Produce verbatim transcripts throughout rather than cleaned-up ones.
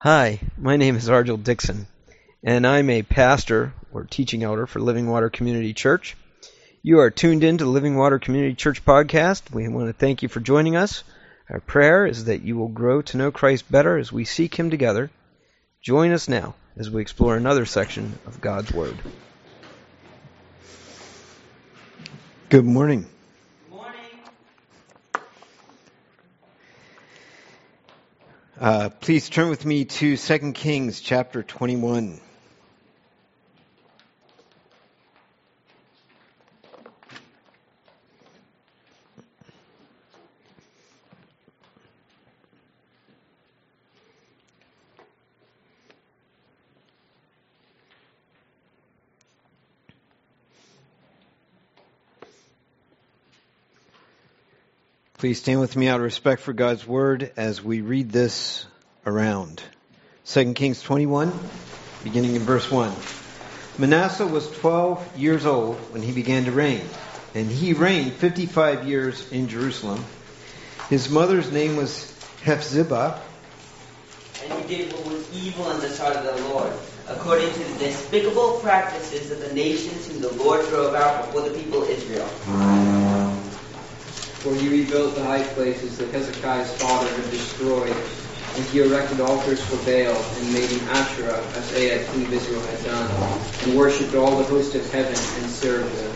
Hi, my name is Argel Dixon, and I'm a pastor or teaching elder for Living Water Community Church. You are tuned in to the Living Water Community Church podcast. We want to thank you for joining us. Our prayer is that you will grow to know Christ better as we seek Him together. Join us now as we explore another section of God's Word. Good morning. Good morning. Uh, please turn with me to Second Kings chapter twenty-one. Please stand with me out of respect for God's Word as we read this around. Second Kings twenty-one, beginning in verse one. Manasseh was twelve years old when he began to reign, and he reigned fifty-five years in Jerusalem. His mother's name was Hephzibah. And he did what was evil in the sight of the Lord, according to the despicable practices of the nations whom the Lord drove out before the people of Israel. For he rebuilt the high places that Hezekiah's father had destroyed, and he erected altars for Baal, and made an Asherah, as Ahab king of Israel had done, and worshipped all the host of heaven, and served them.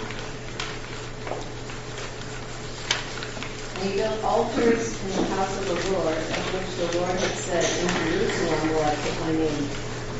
And he built altars in the house of the Lord, of which the Lord had said, in Jerusalem will I put my name.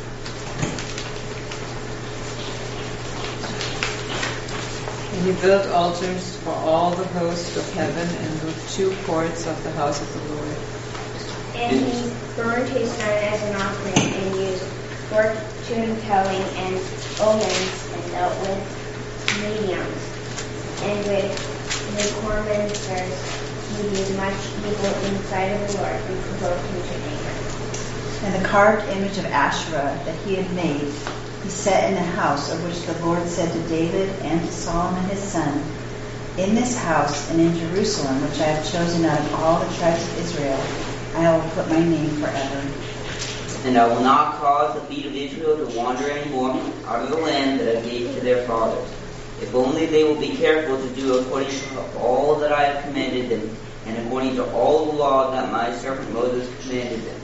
And he built altars for all the host of heaven in the two courts of the house of the Lord. And he burned his son as an offering, and used fortune-telling and omens, and dealt with mediums. And with necromancers he did much evil in the sight of the Lord, and provoked him to anger. And the carved image of Asherah that he had made, he set in the house of which the Lord said to David and to Solomon his son, in this house and in Jerusalem, which I have chosen out of all the tribes of Israel, I will put my name forever. And I will not cause the feet of Israel to wander any more out of the land that I gave to their fathers, if only they will be careful to do according to all that I have commanded them, and according to all the law that my servant Moses commanded them.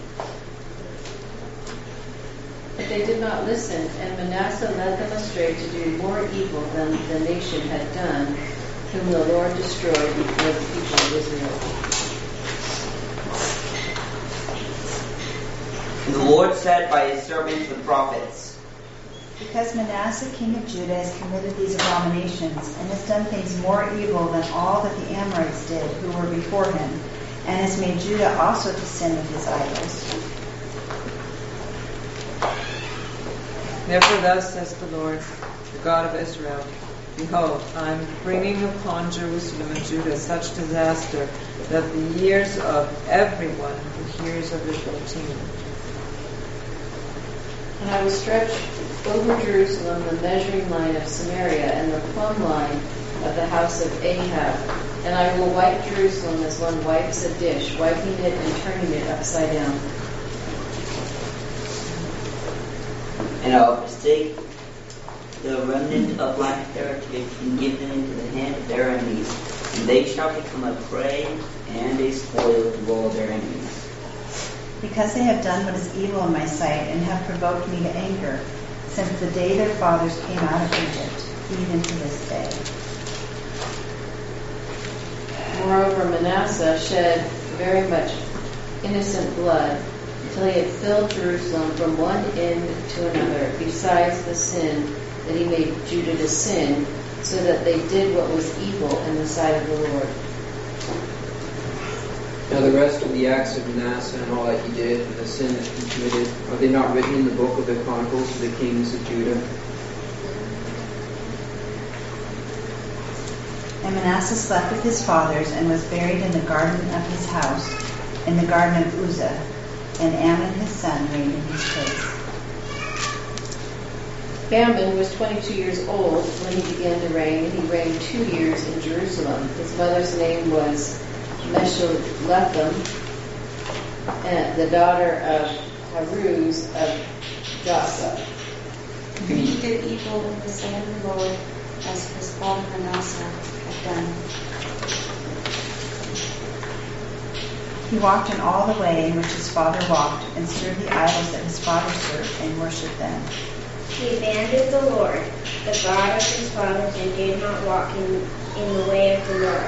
But they did not listen, and Manasseh led them astray to do more evil than the nation had done, whom the Lord destroyed before the people of Israel. And the Lord said by his servants the prophets, Because Manasseh king of Judah has committed these abominations, and has done things more evil than all that the Amorites did who were before him, and has made Judah also to sin with his idols. Therefore thus says the Lord, the God of Israel, behold, I am bringing upon Jerusalem and Judah such disaster that the ears of everyone who hears of it will tingle. And I will stretch over Jerusalem the measuring line of Samaria and the plumb line of the house of Ahab. And I will wipe Jerusalem as one wipes a dish, wiping it and turning it upside down. and I will forsake the remnant of my heritage and give them into the hand of their enemies, and they shall become a prey and a spoil to all their enemies. Because they have done what is evil in my sight and have provoked me to anger, since the day their fathers came out of Egypt, even to this day. Moreover, Manasseh shed very much innocent blood until he had filled Jerusalem from one end to another, besides the sin that he made Judah to sin, so that they did what was evil in the sight of the Lord. Now the rest of the acts of Manasseh and all that he did, and the sin that he committed, are they not written in the book of the Chronicles of the kings of Judah? And Manasseh slept with his fathers and was buried in the garden of his house, in the garden of Uzzah, and Amon his son reigned in his place. Amon was twenty-two years old when he began to reign, and he reigned two years in Jerusalem. His mother's name was Meshullechem, and the daughter of Haruz of Jasa. He did evil in the sight of the Lord, as his father Manasseh had done. He walked in all the way in which his father walked, and served the idols that his father served, and worshipped them. He abandoned the Lord, the God of his fathers, and did not walk in, in the way of the Lord.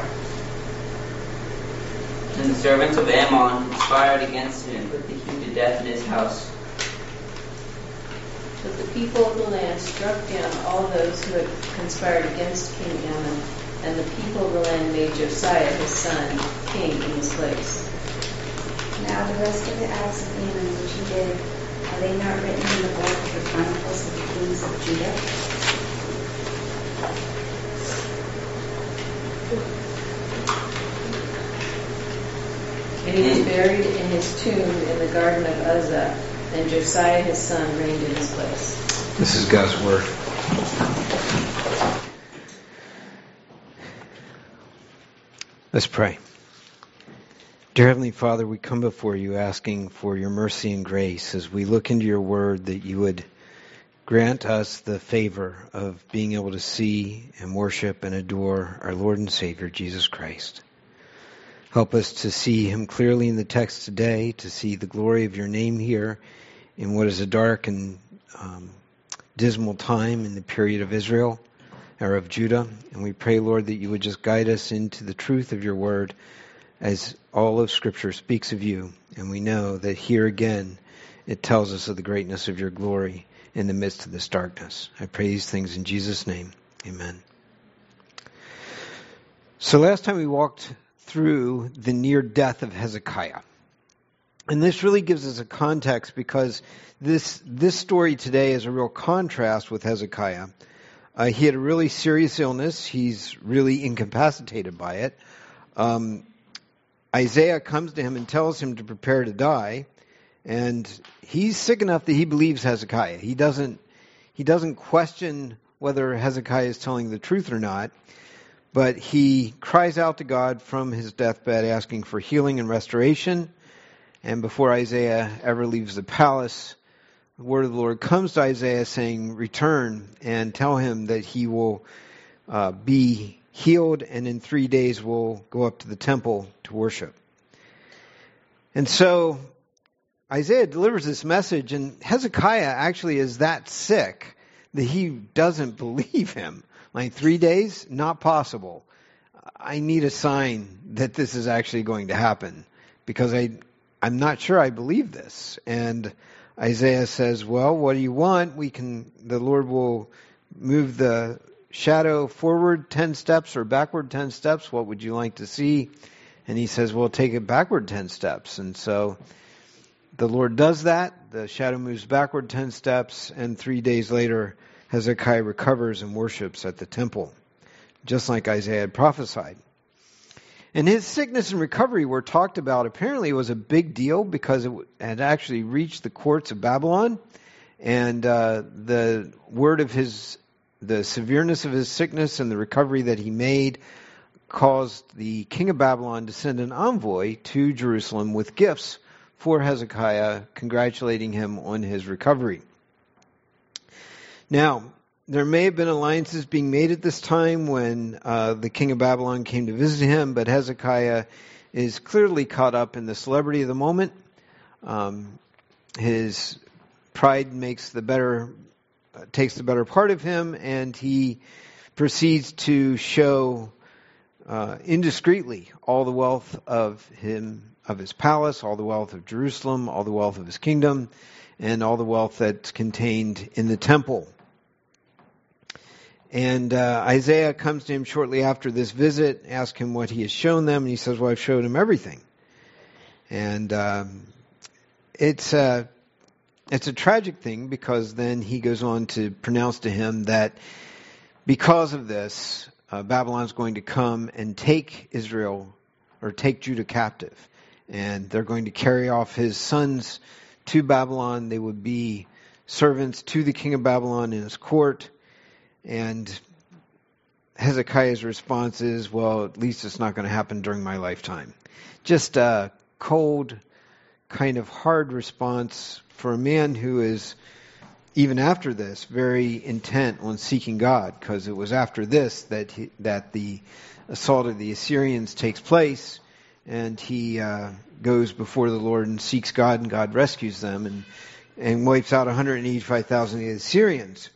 And the servants of Ammon conspired against him and put the hew to death in his house. But the people of the land struck down all those who had conspired against King Ammon, and the people of the land made Josiah his son king in his place. Now the rest of the acts of Ammon which he did, are they not written in the book of the Chronicles of the Kings of Judah? And he was buried in his tomb in the garden of Uzzah, and Josiah his son reigned in his place. This is God's word. Let's pray. Dear Heavenly Father, we come before you asking for your mercy and grace as we look into your word, that you would grant us the favor of being able to see and worship and adore our Lord and Savior, Jesus Christ. Help us to see him clearly in the text today, to see the glory of your name here in what is a dark and um, dismal time in the period of Israel, or of Judah. And we pray, Lord, that you would just guide us into the truth of your word, as all of Scripture speaks of you. And we know that here again it tells us of the greatness of your glory in the midst of this darkness. I pray these things in Jesus' name. Amen. So last time we walked through the near death of Hezekiah. And this really gives us a context, because this this story today is a real contrast with Hezekiah. Uh, he had a really serious illness. He's really incapacitated by it. Um, Isaiah comes to him and tells him to prepare to die. And he's sick enough that he believes Hezekiah. He doesn't, he doesn't question whether Hezekiah is telling the truth or not. But he cries out to God from his deathbed, asking for healing and restoration. And before Isaiah ever leaves the palace, the word of the Lord comes to Isaiah saying, return and tell him that he will uh, be healed, and in three days will go up to the temple to worship. And so Isaiah delivers this message, and Hezekiah actually is that sick that he doesn't believe him. Like, three days? Not possible. I need a sign that this is actually going to happen, because I, I'm not sure I believe this. And Isaiah says, well, what do you want? We can, the Lord will move the shadow forward ten steps or backward ten steps. What would you like to see? And he says, well, take it backward ten steps. And so the Lord does that. The shadow moves backward ten steps, and three days later, Hezekiah recovers and worships at the temple, just like Isaiah had prophesied. And his sickness and recovery were talked about. Apparently it was a big deal, because it had actually reached the courts of Babylon, and uh, the word of his, the severeness of his sickness and the recovery that he made caused the king of Babylon to send an envoy to Jerusalem with gifts for Hezekiah, congratulating him on his recovery. Now, there may have been alliances being made at this time when uh, the king of Babylon came to visit him, but Hezekiah is clearly caught up in the celebrity of the moment. Um, his pride makes the better, uh, takes the better part of him, and he proceeds to show uh, indiscreetly all the wealth of him, of his palace, all the wealth of Jerusalem, all the wealth of his kingdom, and all the wealth that's contained in the temple. And uh, Isaiah comes to him shortly after this visit, asks him what he has shown them, and he says, well, I've showed him everything. And um, it's, a, it's a tragic thing, because then he goes on to pronounce to him that because of this, uh, Babylon's going to come and take Israel, or take Judah captive. And they're going to carry off his sons to Babylon. They would be servants to the king of Babylon in his court. And Hezekiah's response is, well, at least it's not going to happen during my lifetime. Just a cold, kind of hard response for a man who is, even after this, very intent on seeking God, because it was after this that he, that the assault of the Assyrians takes place, and he uh, goes before the Lord and seeks God, and God rescues them and, and wipes out one hundred eighty-five thousand of the Assyrians.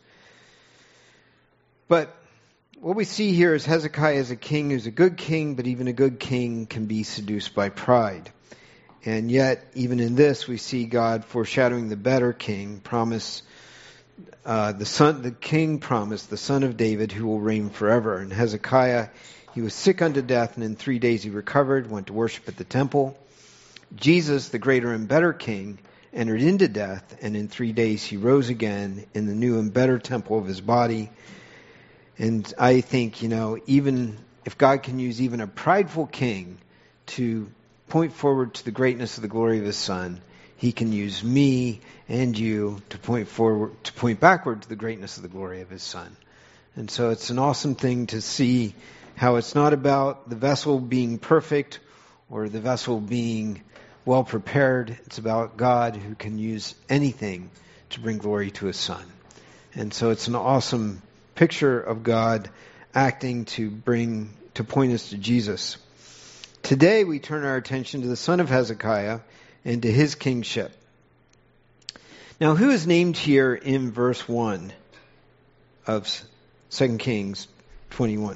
But what we see here is Hezekiah is a king who's a good king, but even a good king can be seduced by pride. And yet, even in this, we see God foreshadowing the better king, promise uh, the son, the king promised the son of David who will reign forever. And Hezekiah, he was sick unto death, and in three days he recovered, went to worship at the temple. Jesus, the greater and better king, entered into death, and in three days he rose again in the new and better temple of his body. And I think, you know, even if God can use even a prideful king to point forward to the greatness of the glory of his son, he can use me and you to point forward, to point backward to the greatness of the glory of his son. And so it's an awesome thing to see how it's not about the vessel being perfect or the vessel being well prepared. It's about God who can use anything to bring glory to his son. And so it's an awesome picture of God acting to bring, to point us to Jesus. Today we turn our attention to the son of Hezekiah and to his kingship. Now, who is named here in verse one of Second Kings twenty-one?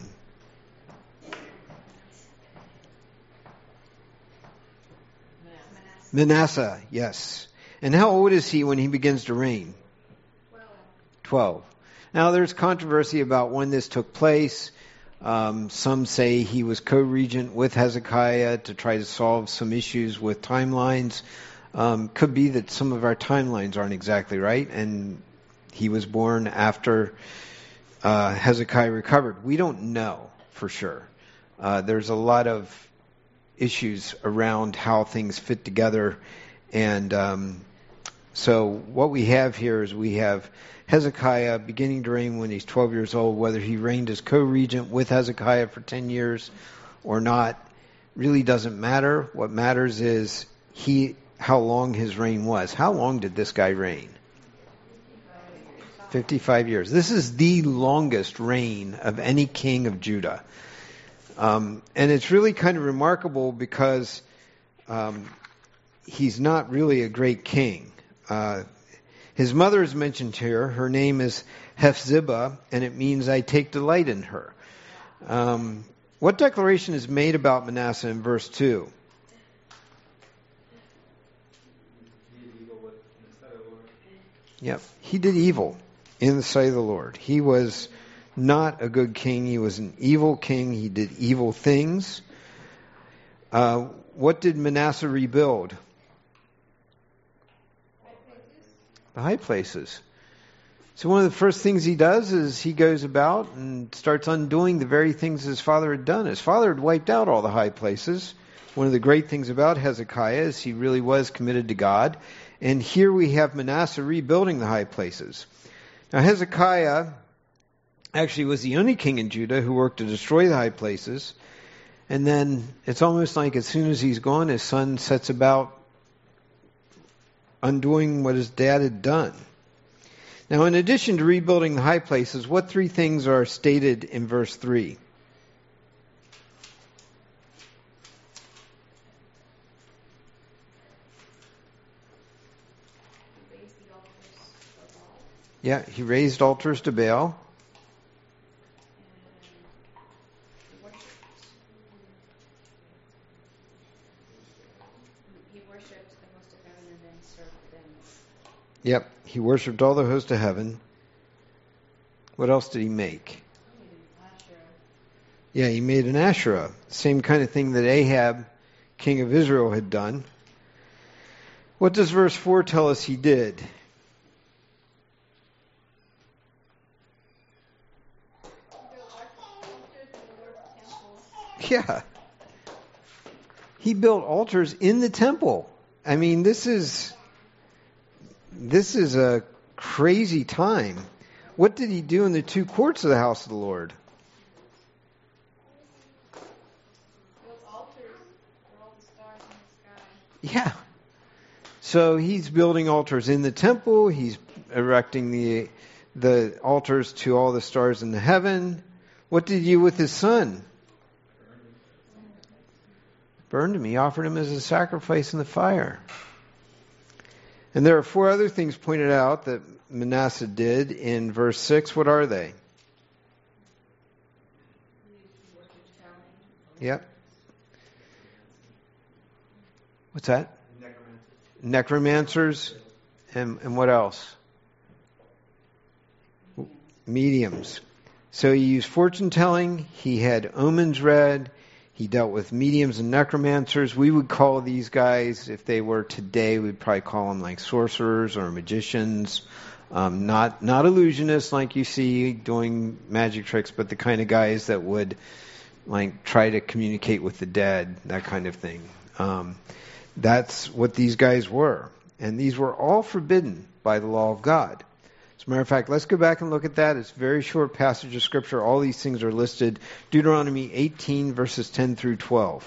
Manasseh, yes. And how old is he when he begins to reign? Twelve. Now, there's controversy about when this took place. Um, some say he was co-regent with Hezekiah to try to solve some issues with timelines. Um, could be that some of our timelines aren't exactly right, and he was born after uh, Hezekiah recovered. We don't know for sure. Uh, there's a lot of issues around how things fit together, and um, so what we have here is we have Hezekiah beginning to reign when he's twelve years old. Whether he reigned as co-regent with Hezekiah for ten years or not really doesn't matter. What matters is he, how long his reign was. How long did this guy reign? fifty-five years. This is the longest reign of any king of Judah. Um, and it's really kind of remarkable because um, he's not really a great king. Uh, His mother is mentioned here. Her name is Hephzibah, and it means I take delight in her. Um, what declaration is made about Manasseh in verse two? Yep, he did evil in the sight of the Lord. He was not a good king. He was an evil king. He did evil things. Uh, what did Manasseh rebuild? The high places. So one of the first things he does is he goes about and starts undoing the very things his father had done. His father had wiped out all the high places. One of the great things about Hezekiah is he really was committed to God. And here we have Manasseh rebuilding the high places. Now Hezekiah actually was the only king in Judah who worked to destroy the high places. And then it's almost like as soon as he's gone, his son sets about undoing what his dad had done. Now, in addition to rebuilding the high places, what three things are stated in verse three? Yeah, he raised altars to Baal. Yep, he worshipped all the host of heaven. What else did he make? Yeah, he made an Asherah. Same kind of thing that Ahab, king of Israel, had done. What does verse four tell us he did? Yeah. He built altars in the temple. I mean, this is... This is a crazy time. What did he do in the two courts of the house of the Lord? Built altars for all the stars in the sky. Yeah. So he's building altars in the temple. He's erecting the the altars to all the stars in the heaven. What did he do with his son? Burned him. He offered him as a sacrifice in the fire. And there are four other things pointed out that Manasseh did in verse six. What are they? Yep. What's that? Necromancers. Necromancers. And, and what else? Mediums. So he used fortune telling. He had omens read. He dealt with mediums and necromancers. We would call these guys, if they were today, we'd probably call them like sorcerers or magicians. Um, not not illusionists like you see doing magic tricks, but the kind of guys that would like try to communicate with the dead, that kind of thing. Um, that's what these guys were. And these were all forbidden by the law of God. As a matter of fact, let's go back and look at that. It's a very short passage of Scripture. All these things are listed. Deuteronomy eighteen, verses ten through twelve.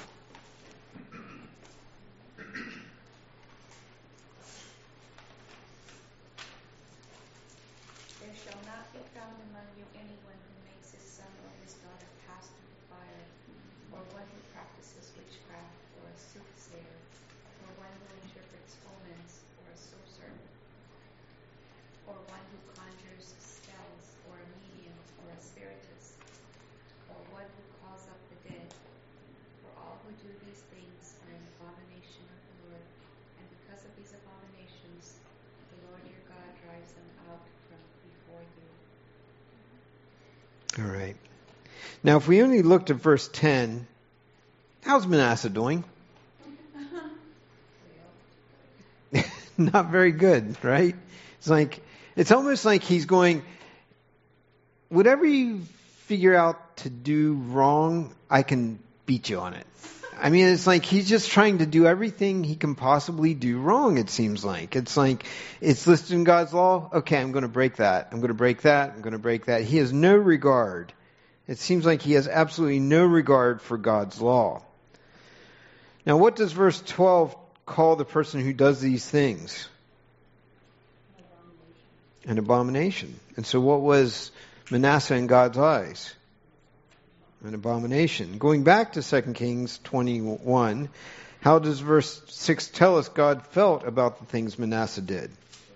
There shall not be found among you anyone who makes his son or his daughter pass through the fire, or one who practices witchcraft, or a soothsayer, or one who interprets omens, or a sorcerer, or one who conjures spells, or a medium, or a spiritist, or one who calls up the dead. For all who do these things are an abomination of the Lord, and because of these abominations, the Lord your God drives them out from before you. All right. Now, if we only looked at verse ten, how's Manasseh doing? Not very good, right? It's like, it's almost like he's going, whatever you figure out to do wrong, I can beat you on it. I mean, it's like he's just trying to do everything he can possibly do wrong, it seems like. It's like, it's listed in God's law. Okay, I'm going to break that. I'm going to break that. I'm going to break that. He has no regard. It seems like he has absolutely no regard for God's law. Now, what does verse twelve call the person who does these things? An abomination. And so what was Manasseh in God's eyes? An abomination. Going back to Second Kings twenty-one, how does verse six tell us God felt about the things Manasseh did?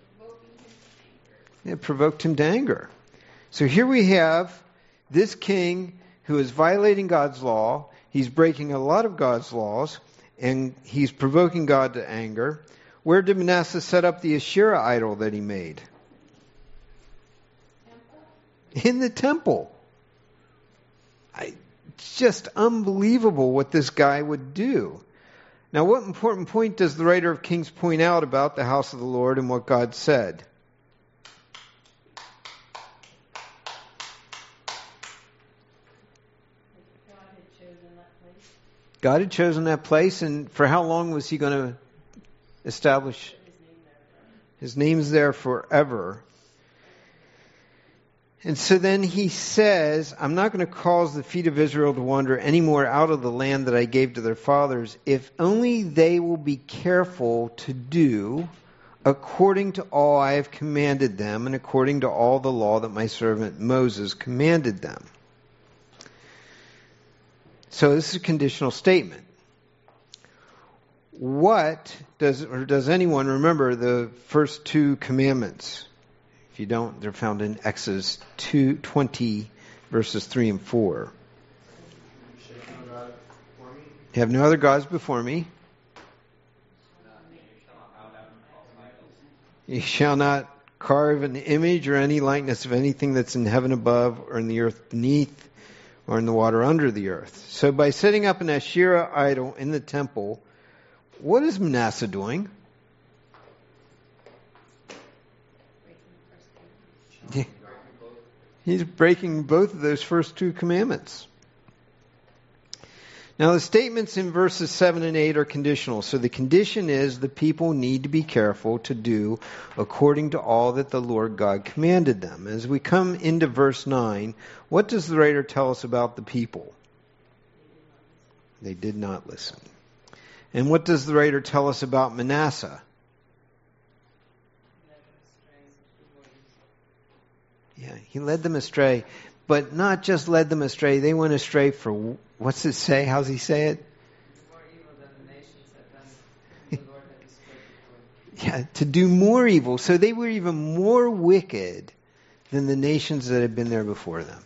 It provoked him to anger. So here we have this king who is violating God's law. He's breaking a lot of God's laws, and he's provoking God to anger. Where did Manasseh set up the Asherah idol that he made? In the temple. I, it's just unbelievable what this guy would do. Now, what important point does the writer of Kings point out about the house of the Lord and what God said? God had chosen that place, and for how long was he going to establish? His name's there forever. And so then he says, I'm not going to cause the feet of Israel to wander anymore out of the land that I gave to their fathers, if only they will be careful to do according to all I have commanded them, and according to all the law that my servant Moses commanded them. So this is a conditional statement. What does, or does anyone remember the first two commandments? If you don't, they're found in Exodus two twenty, verses three and four. You have no other gods before me. You shall not carve an image or any likeness of anything that's in heaven above, or in the earth beneath, or in the water under the earth. So by setting up an Asherah idol in the temple, what is Manasseh doing? Yeah. He's breaking both of those first two commandments. Now the statements in verses seven and eight are conditional. So the condition is the people need to be careful to do according to all that the Lord God commanded them. As we come into verse nine, what does the writer tell us about the people? They did not listen. And what does the writer tell us about Manasseh? Yeah, he led them astray, but not just led them astray. They went astray for, what's it say? How's he say it? More evil than the nations had done, whom the Lord had destroyed before. Yeah, to do more evil. So they were even more wicked than the nations that had been there before them.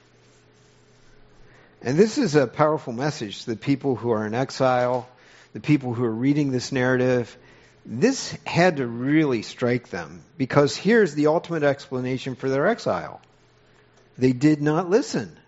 And this is a powerful message to the people who are in exile, the people who are reading this narrative. This had to really strike them, because here's the ultimate explanation for their exile. They did not listen.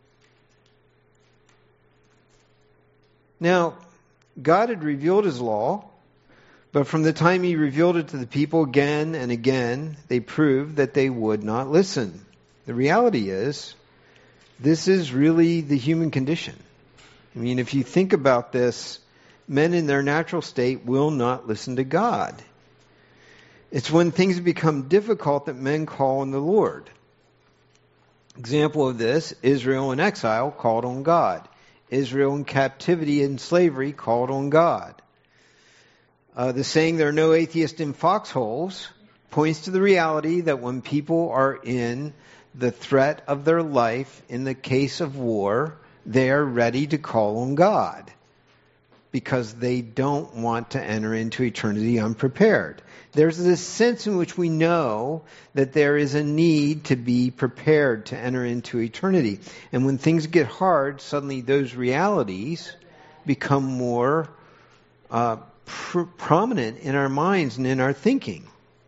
Now, God had revealed his law, but from the time he revealed it to the people again and again, they proved that they would not listen. The reality is, this is really the human condition. I mean, if you think about this, men in their natural state will not listen to God. It's when things become difficult that men call on the Lord. Example of this, Israel in exile called on God. Israel in captivity and slavery called on God. Uh, the saying, there are no atheists in foxholes, points to the reality that when people are in the threat of their life, in the case of war, they are ready to call on God, because they don't want to enter into eternity unprepared. There's this sense in which we know that there is a need to be prepared to enter into eternity. And when things get hard, suddenly those realities become more uh, pr- prominent in our minds and in our thinking.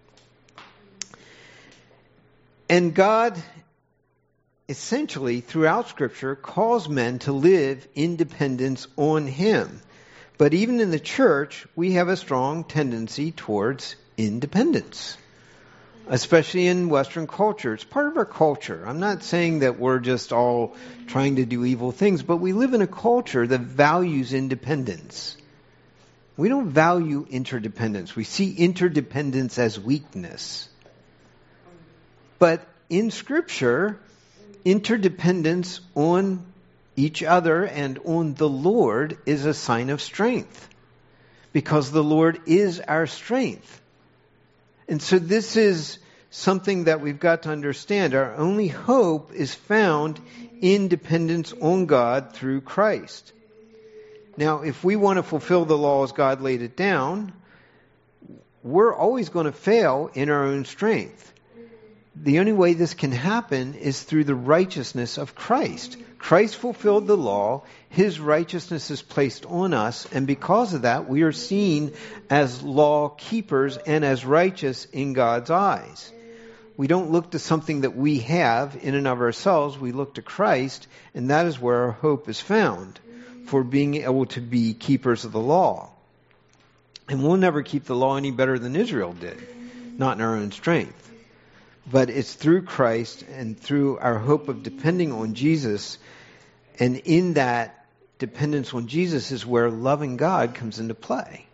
And God, essentially, throughout Scripture, calls men to live in dependence on Him. But even in the church, we have a strong tendency towards independence, especially in Western culture. It's part of our culture. I'm not saying that we're just all trying to do evil things, but we live in a culture that values independence. We don't value interdependence. We see interdependence as weakness. But in Scripture, interdependence on each other and on the Lord is a sign of strength, because the Lord is our strength. And so this is something that we've got to understand. Our only hope is found in dependence on God through Christ. Now, if we want to fulfill the law as God laid it down, we're always going to fail in our own strength. The only way this can happen is through the righteousness of Christ. Christ fulfilled the law. His righteousness is placed on us. And because of that, we are seen as law keepers and as righteous in God's eyes. We don't look to something that we have in and of ourselves. We look to Christ, and that is where our hope is found for being able to be keepers of the law. And we'll never keep the law any better than Israel did, not in our own strength. But it's through Christ and through our hope of depending on Jesus. And in that dependence on Jesus is where loving God comes into play.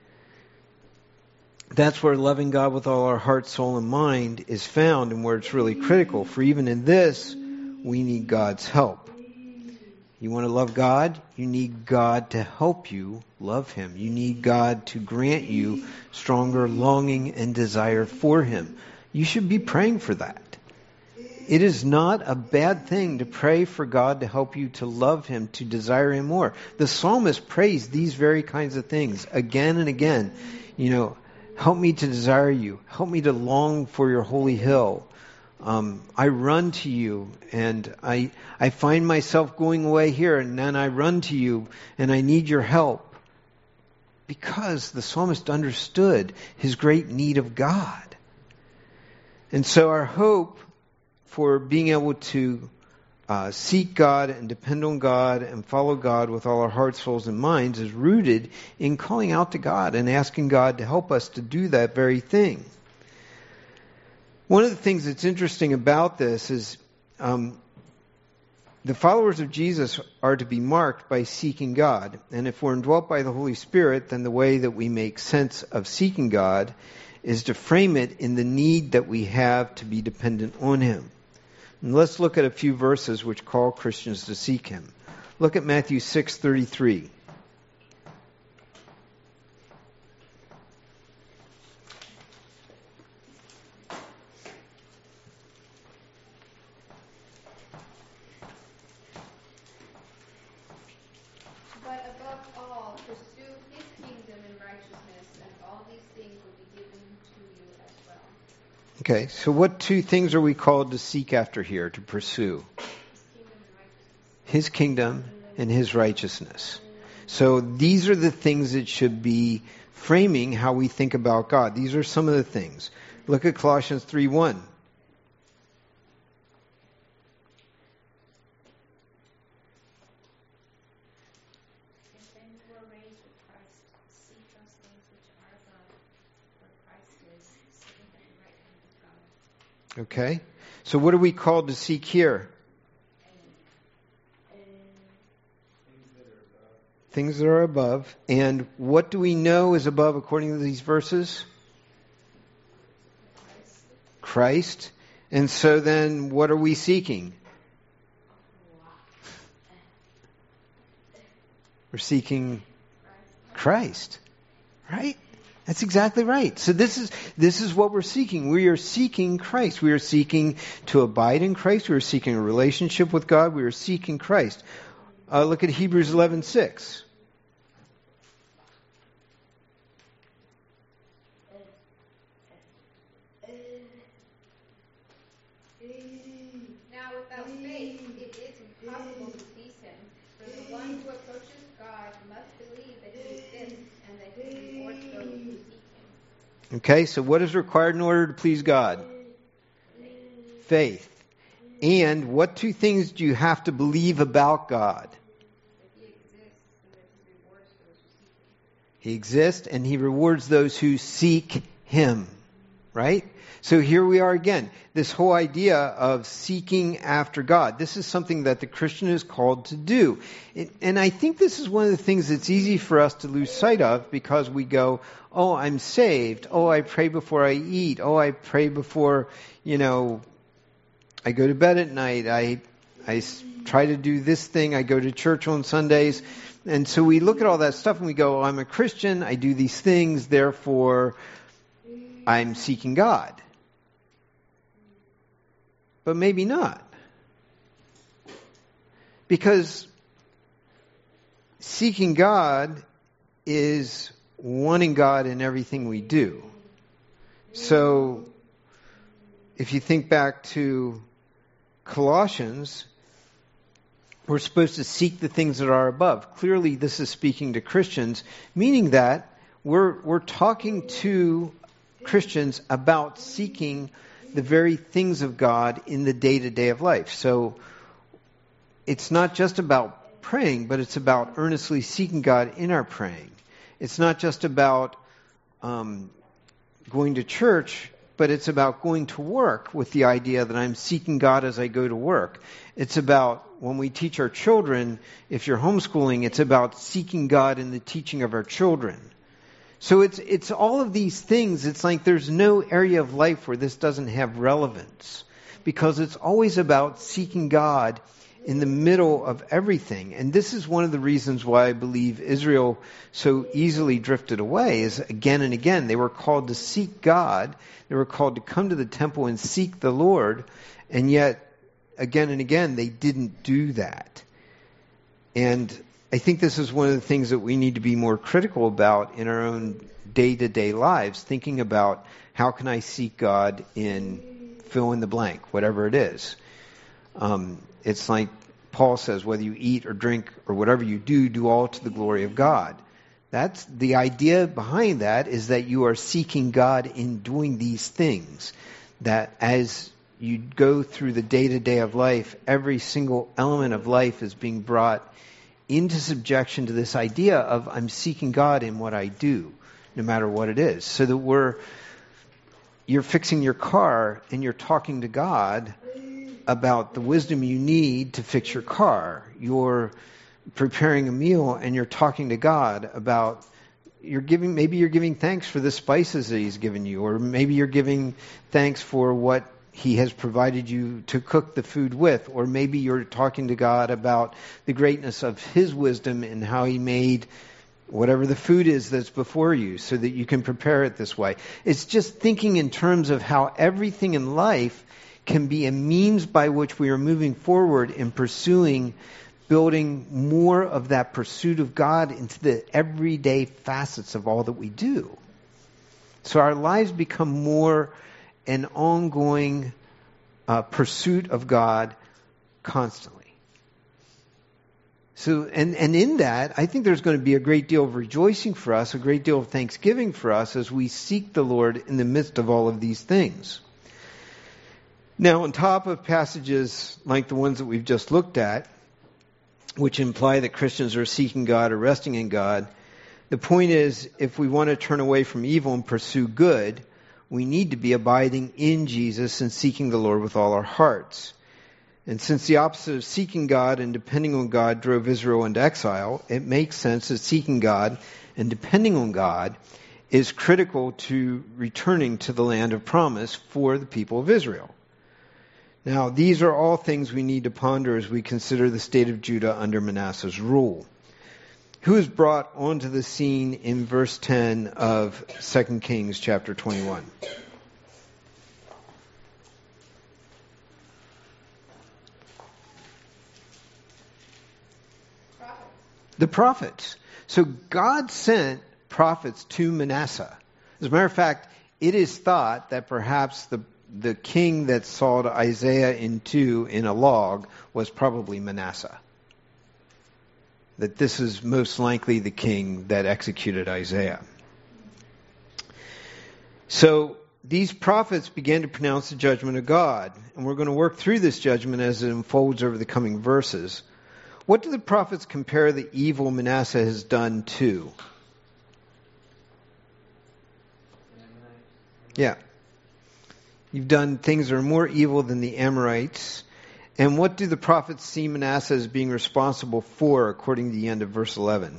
That's where loving God with all our heart, soul, and mind is found, and where it's really critical. For even in this, we need God's help. You want to love God? You need God to help you love Him. You need God to grant you stronger longing and desire for Him. You should be praying for that. It is not a bad thing to pray for God to help you to love Him, to desire Him more. The psalmist prays these very kinds of things again and again. You know, help me to desire you. Help me to long for your holy hill. Um, I run to you, and I I find myself going away here, and then I run to you, and I need your help. Because the psalmist understood his great need of God. And so our hope for being able to uh, seek God and depend on God and follow God with all our hearts, souls, and minds is rooted in calling out to God and asking God to help us to do that very thing. One of the things that's interesting about this is um, the followers of Jesus are to be marked by seeking God. And if we're indwelt by the Holy Spirit, then the way that we make sense of seeking God is to frame it in the need that we have to be dependent on Him. And let's look at a few verses which call Christians to seek Him. Look at Matthew six thirty-three. But above all, pursue his kingdom and righteousness, and all these things will be given to you as well. Okay, so what two things are we called to seek after here, to pursue? His kingdom and his righteousness. So these are the things that should be framing how we think about God. These are some of the things. Look at Colossians three one. If then you were raised with Christ, seek those things which are above, where Christ is, sitting at the right hand of God. Okay, so what are we called to seek here? Things that are above. And what do we know is above according to these verses? Christ. And so then what are we seeking? We're seeking Christ. Right? That's exactly right. So this is this is what we're seeking. We are seeking Christ. We are seeking to abide in Christ. We are seeking a relationship with God. We are seeking Christ. Uh, look at Hebrews eleven six. Now without faith it is impossible to please him, for the one who approaches God must believe that he exists and that he rewards those who seek him. Okay, so what is required in order to please God? Faith. And what two things do you have to believe about God? He exists and he rewards those who seek him. Right? So here we are again. This whole idea of seeking after God. This is something that the Christian is called to do. And I think this is one of the things that's easy for us to lose sight of because we go, oh, I'm saved. Oh, I pray before I eat. Oh, I pray before, you know, I go to bed at night. I, I try to do this thing. I go to church on Sundays. And so we look at all that stuff and we go, oh, I'm a Christian. I do these things. Therefore, I'm seeking God. But maybe not. Because seeking God is wanting God in everything we do. So, if you think back to Colossians, we're supposed to seek the things that are above. Clearly, this is speaking to Christians, meaning that we're we're talking to Christians about seeking the very things of God in the day-to-day of life. So it's not just about praying, but it's about earnestly seeking God in our praying. It's not just about um, going to church, but it's about going to work with the idea that I'm seeking God as I go to work. It's about when we teach our children, if you're homeschooling, it's about seeking God in the teaching of our children. So it's it's all of these things. It's like there's no area of life where this doesn't have relevance, because it's always about seeking God in the middle of everything. And this is one of the reasons why I believe Israel so easily drifted away, is again and again they were called to seek God. They were called to come to the temple and seek the Lord, and yet again and again they didn't do that. And I think this is one of the things that we need to be more critical about in our own day-to-day lives, thinking about how can I seek God in fill in the blank, whatever it is. Um, it's like Paul says, whether you eat or drink or whatever you do, do all to the glory of God. That's the idea behind that, is that you are seeking God in doing these things. That as you go through the day-to-day of life, every single element of life is being brought into subjection to this idea of I'm seeking God in what I do, no matter what it is. So that we're, you're fixing your car and you're talking to God about the wisdom you need to fix your car. You're preparing a meal and you're talking to God about, you're giving, maybe you're giving thanks for the spices that He's given you, or maybe you're giving thanks for what He has provided you to cook the food with, or maybe you're talking to God about the greatness of His wisdom and how He made whatever the food is that's before you so that you can prepare it this way. It's just thinking in terms of how everything in life can be a means by which we are moving forward in pursuing building more of that pursuit of God into the everyday facets of all that we do. So our lives become more an ongoing uh, pursuit of God constantly. So, and, and in that, I think there's going to be a great deal of rejoicing for us, a great deal of thanksgiving for us as we seek the Lord in the midst of all of these things. Now, on top of passages like the ones that we've just looked at, which imply that Christians are seeking God or resting in God, the point is, if we want to turn away from evil and pursue good, we need to be abiding in Jesus and seeking the Lord with all our hearts. And since the opposite of seeking God and depending on God drove Israel into exile, it makes sense that seeking God and depending on God is critical to returning to the land of promise for the people of Israel. Now, these are all things we need to ponder as we consider the state of Judah under Manasseh's rule. Who is brought onto the scene in verse ten of Second Kings chapter twenty-one? The prophets. So God sent prophets to Manasseh. As a matter of fact, it is thought that perhaps the the king that sawed Isaiah in two in a log was probably Manasseh. That this is most likely the king that executed Isaiah. So these prophets began to pronounce the judgment of God. And we're going to work through this judgment as it unfolds over the coming verses. What do the prophets compare the evil Manasseh has done to? Yeah. You've done things that are more evil than the Amorites. And what do the prophets see Manasseh as being responsible for, according to the end of verse eleven?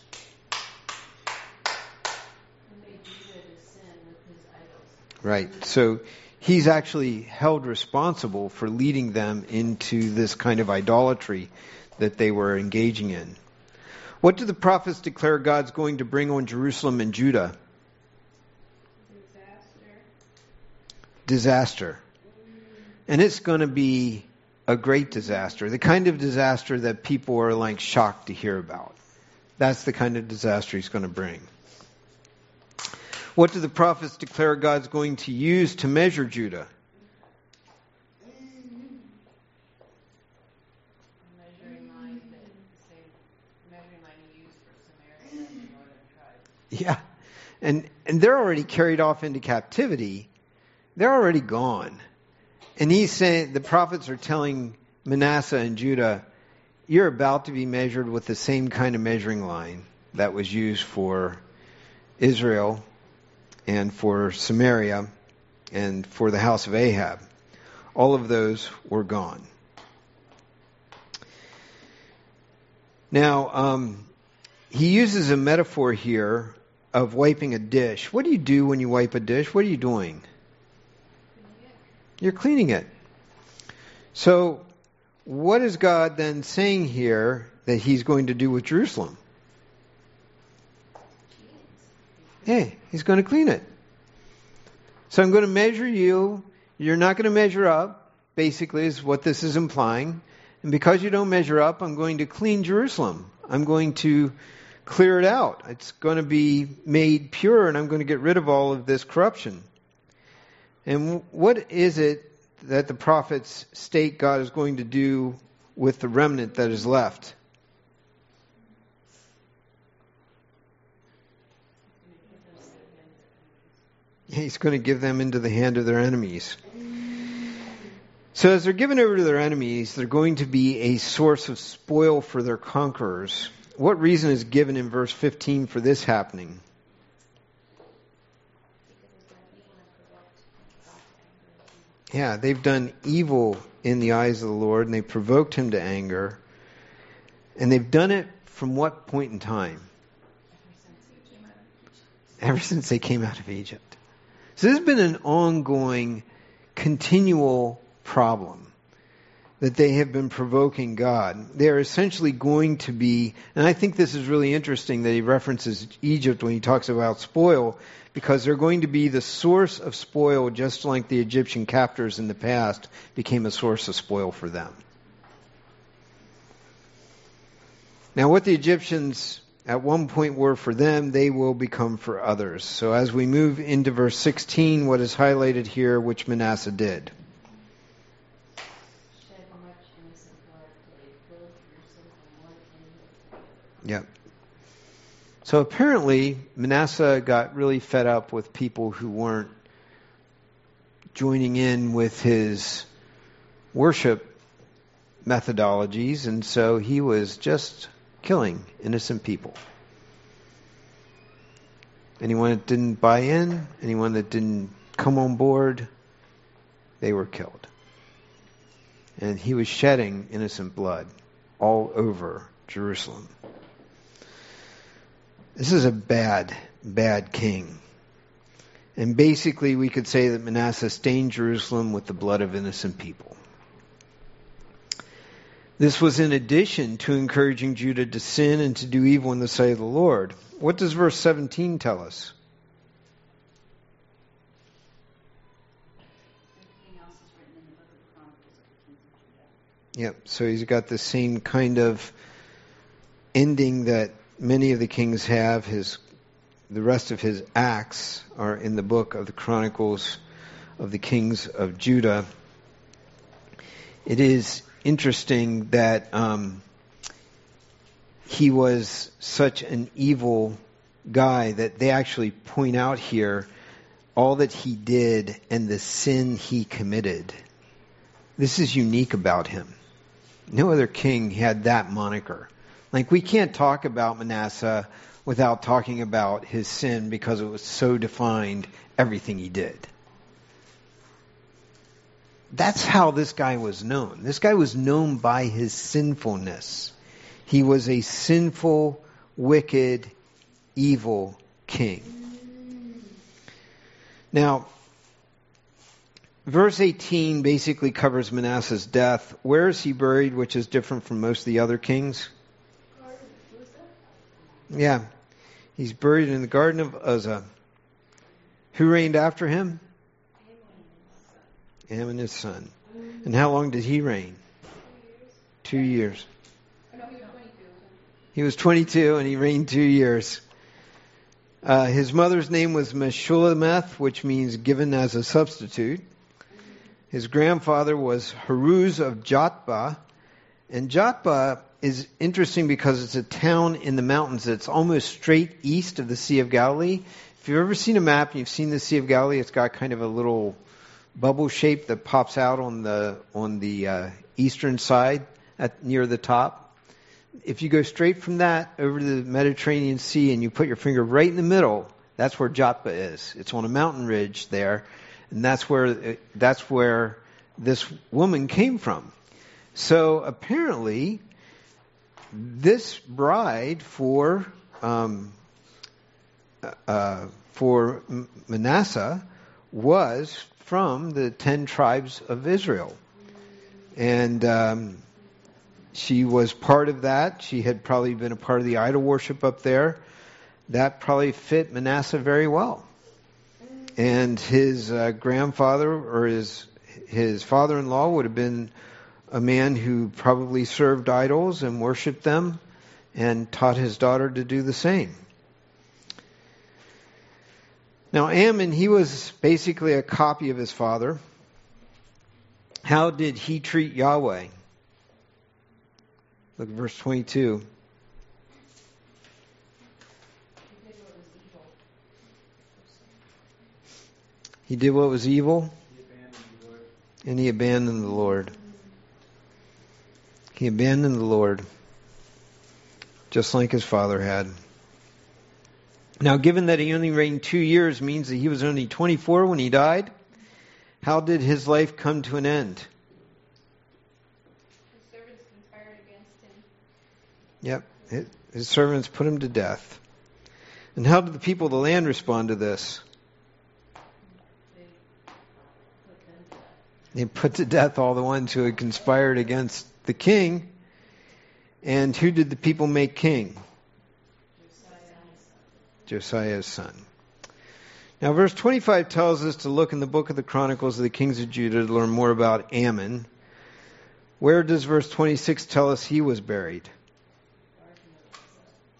Right. So he's actually held responsible for leading them into this kind of idolatry that they were engaging in. What do the prophets declare God's going to bring on Jerusalem and Judah? Disaster. Disaster. And it's going to be a great disaster. The kind of disaster that people are like shocked to hear about. That's the kind of disaster he's going to bring. What do the prophets declare God's going to use to measure Judah? Yeah, and and they're already carried off into captivity. They're already gone. And he's saying, the prophets are telling Manasseh and Judah, you're about to be measured with the same kind of measuring line that was used for Israel and for Samaria and for the house of Ahab. All of those were gone. Now, um, he uses a metaphor here of wiping a dish. What do you do when you wipe a dish? What are you doing? You're cleaning it. So, what is God then saying here that he's going to do with Jerusalem? Hey, he's going to clean it. So I'm going to measure you. You're not going to measure up, basically, is what this is implying. And because you don't measure up, I'm going to clean Jerusalem. I'm going to clear it out. It's going to be made pure, and I'm going to get rid of all of this corruption. And what is it that the prophets state God is going to do with the remnant that is left? He's going to give them into the hand of their enemies. So as they're given over to their enemies, they're going to be a source of spoil for their conquerors. What reason is given in verse fifteen for this happening? Yeah, they've done evil in the eyes of the Lord, and they provoked him to anger. And they've done it from what point in time? Ever since they came out of Egypt. So this has been an ongoing, continual problem that they have been provoking God. They are essentially going to be, and I think this is really interesting that he references Egypt when he talks about spoil, because they're going to be the source of spoil, just like the Egyptian captors in the past became a source of spoil for them. Now, what the Egyptians at one point were for them, they will become for others. So as we move into verse sixteen, what is highlighted here, which Manasseh did. Yep. So apparently, Manasseh got really fed up with people who weren't joining in with his worship methodologies, and so he was just killing innocent people. Anyone that didn't buy in, anyone that didn't come on board, they were killed. And he was shedding innocent blood all over Jerusalem. This is a bad, bad king. And basically we could say that Manasseh stained Jerusalem with the blood of innocent people. This was in addition to encouraging Judah to sin and to do evil in the sight of the Lord. What does verse seventeen tell us? Yep, so he's got the same kind of ending that many of the kings have. His, the rest of his acts are in the book of the Chronicles of the Kings of Judah. It is interesting that um, he was such an evil guy that they actually point out here all that he did and the sin he committed. This is unique about him. No other king had that moniker. Like, we can't talk about Manasseh without talking about his sin because it was so defined everything he did. That's how this guy was known. This guy was known by his sinfulness. He was a sinful, wicked, evil king. Now, verse eighteen basically covers Manasseh's death. Where is he buried, which is different from most of the other kings? Yeah. He's buried in the Garden of Uzzah. Who reigned after him? Amon, his son. And how long did he reign? Two years. He was twenty-two and he reigned two years. Uh, his mother's name was Meshullemeth, which means given as a substitute. His grandfather was Haruz of Jotbah. And Jotbah is interesting because it's a town in the mountains that's almost straight east of the Sea of Galilee. If you've ever seen a map and you've seen the Sea of Galilee, it's got kind of a little bubble shape that pops out on the on the uh, eastern side at near the top. If you go straight from that over to the Mediterranean Sea and you put your finger right in the middle, that's where Jotbah is. It's on a mountain ridge there, and that's where that's where this woman came from. So apparently, this bride for um, uh, for Manasseh was from the ten tribes of Israel. And um, she was part of that. She had probably been a part of the idol worship up there. That probably fit Manasseh very well. And his uh, grandfather or his his father-in-law would have been a man who probably served idols and worshipped them and taught his daughter to do the same. Now, Amon, he was basically a copy of his father. How did he treat Yahweh? Look at verse twenty-two. He did what was evil, and he abandoned the Lord. He abandoned the Lord, just like his father had. Now, given that he only reigned two years means that he was only twenty-four when he died, how did his life come to an end? His servants conspired against him. Yep, his, his servants put him to death. And how did the people of the land respond to this? They put to death all the ones who had conspired against the king. And who did the people make king? Josiah's son. Now, verse twenty-five tells us to look in the book of the Chronicles of the Kings of Judah to learn more about Amon. Where does verse twenty-six tell us he was buried?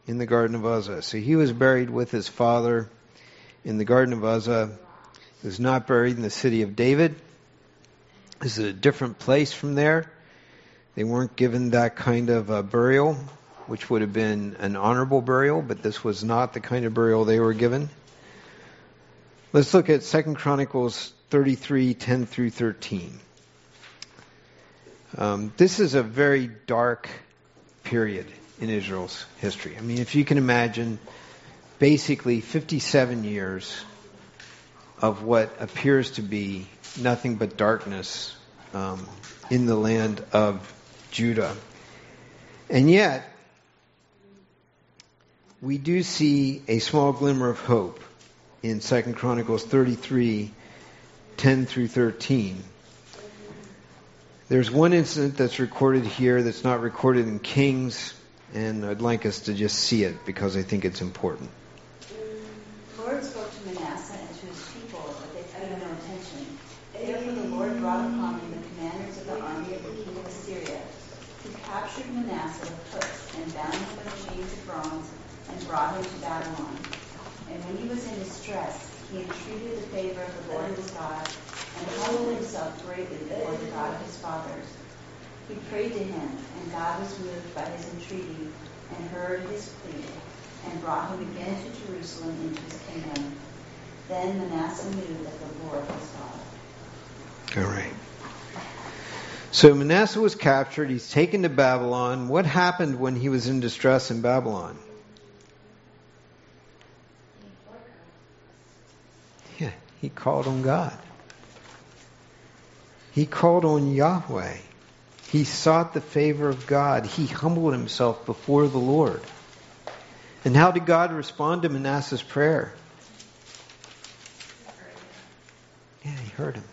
in the Garden of Uzzah. So he was buried with his father in the Garden of Uzzah. He was not buried in the city of David. This is a different place from there. They weren't given that kind of uh, burial, which would have been an honorable burial, but this was not the kind of burial they were given. Let's look at Second Chronicles thirty-three, ten through thirteen. Um, this is a very dark period in Israel's history. I mean, if you can imagine, basically fifty-seven years of what appears to be nothing but darkness um, in the land of Judah. And yet, we do see a small glimmer of hope in Second Chronicles thirty-three, ten through thirteen. There's one incident that's recorded here that's not recorded in Kings, and I'd like us to just see it because I think it's important. The Lord spoke to Manasseh and to his people, but they paid no attention. Therefore the Lord brought upon him the commanders of the army of the king of Assyria, who captured Manasseh with hooks and bound him with chains of bronze and brought him to Babylon. And when he was in distress, he entreated the favor of the Lord his God and humbled himself greatly before the God of his fathers. He prayed to him, and God was moved by his entreaty and heard his plea, and brought him again to Jerusalem into his kingdom. Then Manasseh knew that the Lord was God. All right. So Manasseh was captured. He's taken to Babylon. What happened when he was in distress in Babylon? Yeah, he called on God. He called on Yahweh. He sought the favor of God. He humbled himself before the Lord. And how did God respond to Manasseh's prayer? Yeah, he heard him.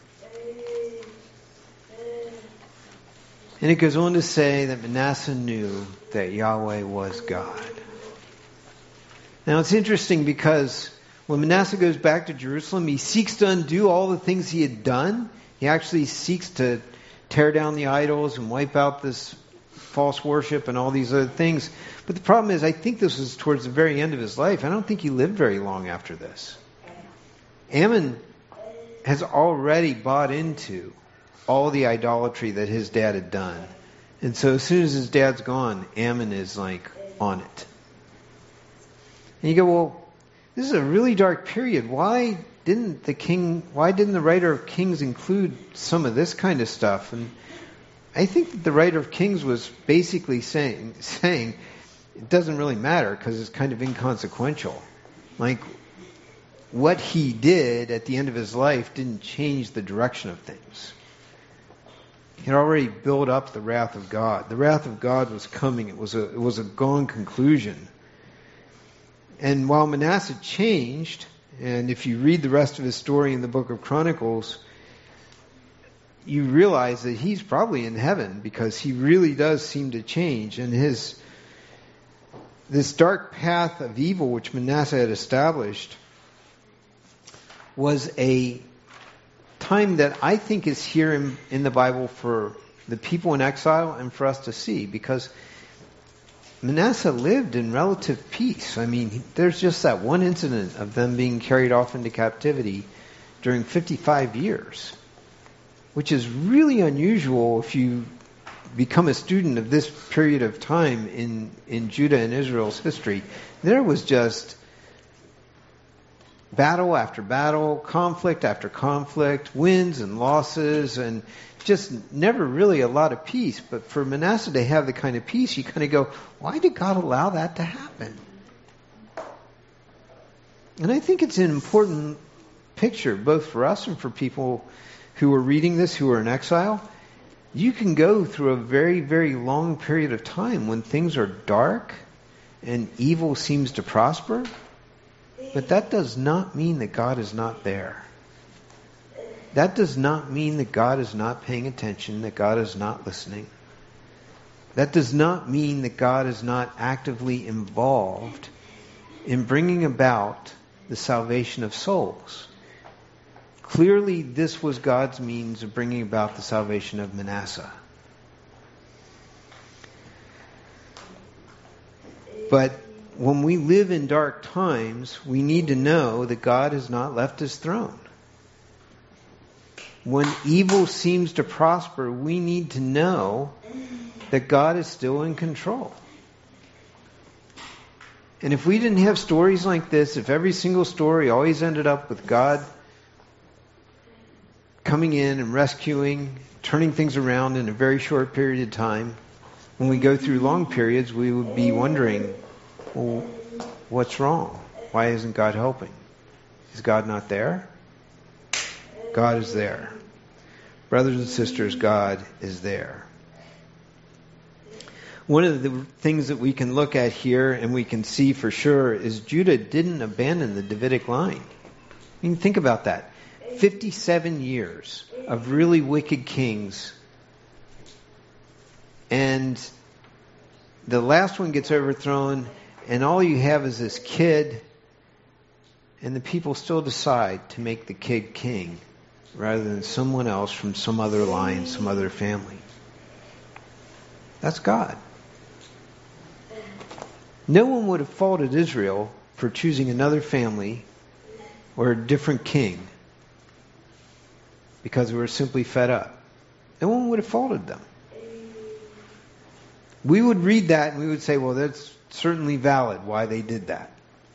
And it goes on to say that Manasseh knew that Yahweh was God. Now it's interesting because when Manasseh goes back to Jerusalem, he seeks to undo all the things he had done. He actually seeks to tear down the idols and wipe out this false worship and all these other things. But the problem is, I think this was towards the very end of his life. I don't think he lived very long after this. Ammon has already bought into all the idolatry that his dad had done. And so as soon as his dad's gone, Ammon is like on it. And you go, well, this is a really dark period. Why didn't the king, why didn't the writer of Kings include some of this kind of stuff? And I think that the writer of Kings was basically saying, saying it doesn't really matter because it's kind of inconsequential. Like, what he did at the end of his life didn't change the direction of things. He had already built up the wrath of God. The wrath of God was coming. It was a, it was a gone conclusion. And while Manasseh changed, and if you read the rest of his story in the book of Chronicles, you realize that he's probably in heaven because he really does seem to change. And his this dark path of evil which Manasseh had established was a time that I think is here in, in the Bible for the people in exile and for us to see, because Manasseh lived in relative peace. I mean, there's just that one incident of them being carried off into captivity during fifty-five years, which is really unusual if you become a student of this period of time in, in Judah and Israel's history. There was just battle after battle, conflict after conflict, wins and losses, and just never really a lot of peace. But for Manasseh to have the kind of peace, you kind of go, why did God allow that to happen? And I think it's an important picture, both for us and for people who are reading this, who are in exile. You can go through a very, very long period of time when things are dark and evil seems to prosper. But that does not mean that God is not there. That does not mean that God is not paying attention, that God is not listening. That does not mean that God is not actively involved in bringing about the salvation of souls. Clearly, this was God's means of bringing about the salvation of Manasseh. But when we live in dark times, we need to know that God has not left his throne. When evil seems to prosper, we need to know that God is still in control. And if we didn't have stories like this, if every single story always ended up with God coming in and rescuing, turning things around in a very short period of time, when we go through long periods, we would be wondering, well, what's wrong? Why isn't God helping? Is God not there? God is there. Brothers and sisters, God is there. One of the things that we can look at here and we can see for sure is Judah didn't abandon the Davidic line. I mean, think about that. fifty-seven years of really wicked kings. And the last one gets overthrown, and all you have is this kid, and the people still decide to make the kid king rather than someone else from some other line, some other family. That's God. No one would have faulted Israel for choosing another family or a different king because they were simply fed up. No one would have faulted them. We would read that and we would say, well, that's certainly valid why they did that.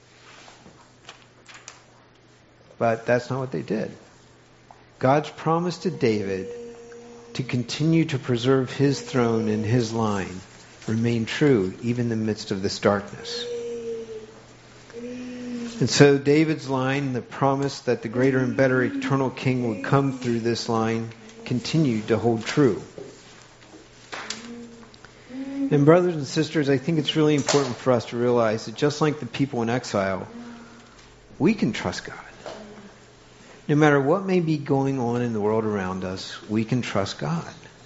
But that's not what they did. God's promise to David to continue to preserve his throne and his line remained true even in the midst of this darkness. And so David's line, the promise that the greater and better eternal king would come through this line, continued to hold true. And brothers and sisters, I think it's really important for us to realize that just like the people in exile, we can trust God. No matter what may be going on in the world around us, we can trust God.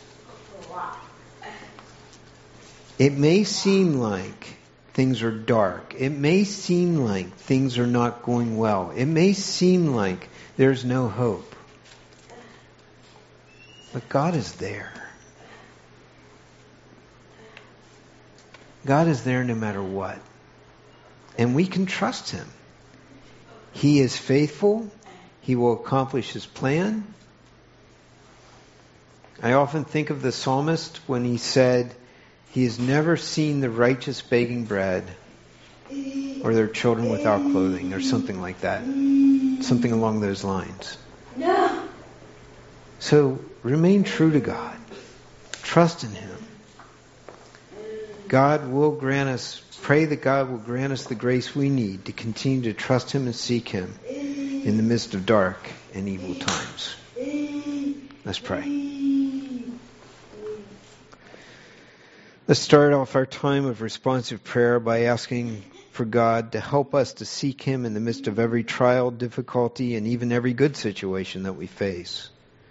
It may seem like things are dark. It may seem like things are not going well. It may seem like there's no hope. But God is there. God is there no matter what. And we can trust him. He is faithful. He will accomplish his plan. I often think of the psalmist when he said, he has never seen the righteous begging bread or their children without clothing or something like that. Something along those lines. No. So remain true to God. Trust in him. God will grant us, pray that God will grant us the grace we need to continue to trust him and seek him in the midst of dark and evil times. Let's pray. Let's start off our time of responsive prayer by asking for God to help us to seek him in the midst of every trial, difficulty, and even every good situation that we face.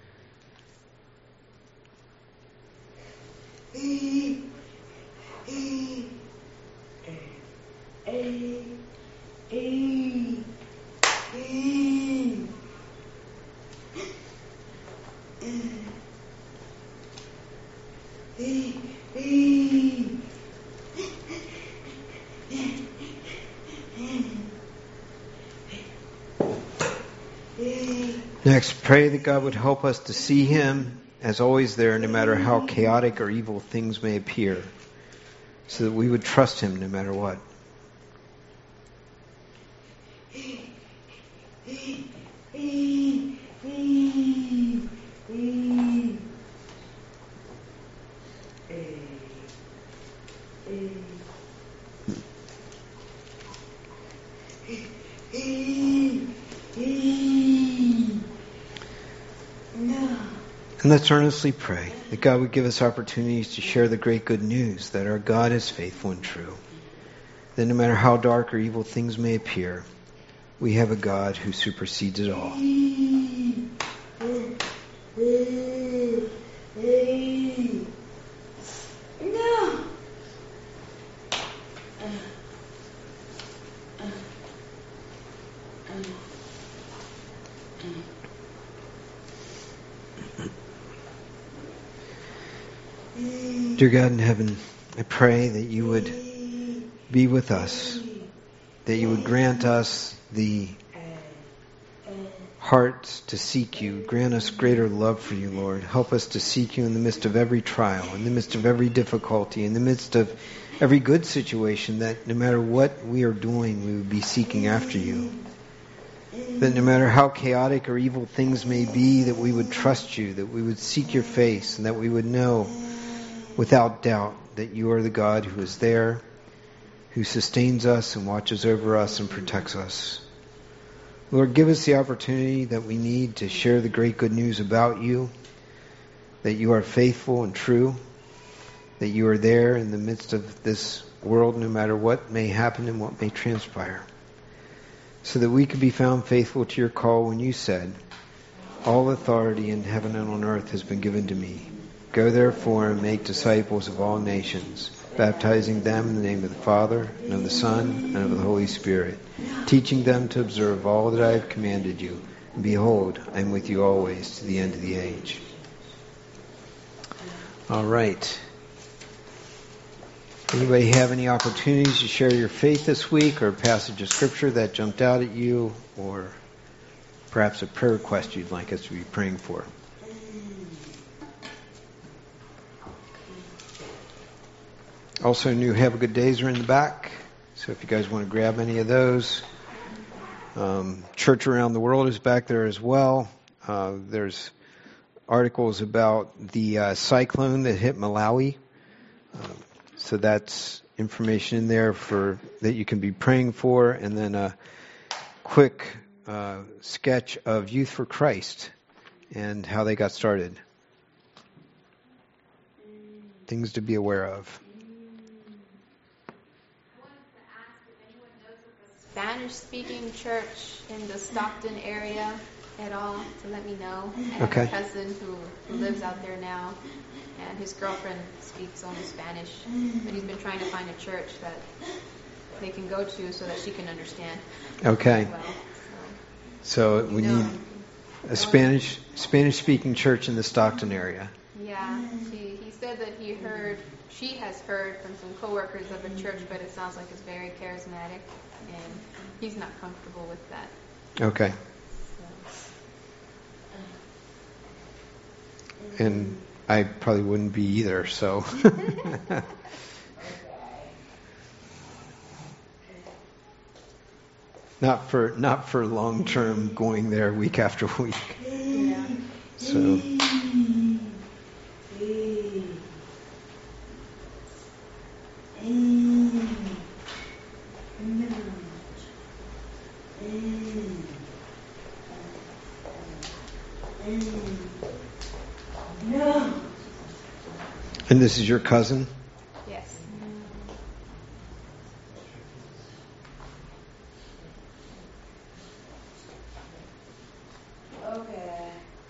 Next, pray that God would help us to see him as always there, no matter how chaotic or evil things may appear, so that we would trust him no matter what. And let's earnestly pray that God would give us opportunities to share the great good news that our God is faithful and true. That no matter how dark or evil things may appear, we have a God who supersedes it all. No. Dear God in heaven, I pray that you would be with us that you would grant us the hearts to seek you. Grant us greater love for you, Lord. Help us to seek you in the midst of every trial, in the midst of every difficulty, in the midst of every good situation, that no matter what we are doing, we would be seeking after you. That no matter how chaotic or evil things may be, that we would trust you, that we would seek your face, and that we would know without doubt that you are the God who is there, who sustains us and watches over us and protects us. Lord, give us the opportunity that we need to share the great good news about you, that you are faithful and true, that you are there in the midst of this world no matter what may happen and what may transpire, so that we could be found faithful to your call when you said, all authority in heaven and on earth has been given to me. Go therefore and make disciples of all nations, baptizing them in the name of the Father, and of the Son, and of the Holy Spirit, teaching them to observe all that I have commanded you. And behold, I am with you always to the end of the age. All right. Anybody have any opportunities to share your faith this week, or a passage of Scripture that jumped out at you, or perhaps a prayer request you'd like us to be praying for? Also, new Have a Good Days are in the back, so if you guys want to grab any of those. Um, Church Around the World is back there as well. Uh, there's articles about the uh, cyclone that hit Malawi. Uh, so that's information in there for that you can be praying for. And then a quick uh, sketch of Youth for Christ and how they got started. Things to be aware of. Spanish-speaking church in the Stockton area at all, to let me know. Okay. I have a cousin who, who lives out there now, and his girlfriend speaks only Spanish, but he's been trying to find a church that they can go to so that she can understand. Okay. Well, so, so we know, need a Spanish Spanish-speaking church in the Stockton area. Yeah, she, he said that he heard, she has heard from some coworkers of a church, but it sounds like it's very charismatic, and he's not comfortable with that. Okay. So. And I probably wouldn't be either, so. not for not for long term going there week after week. Yeah. So. And this is your cousin? Yes. Okay.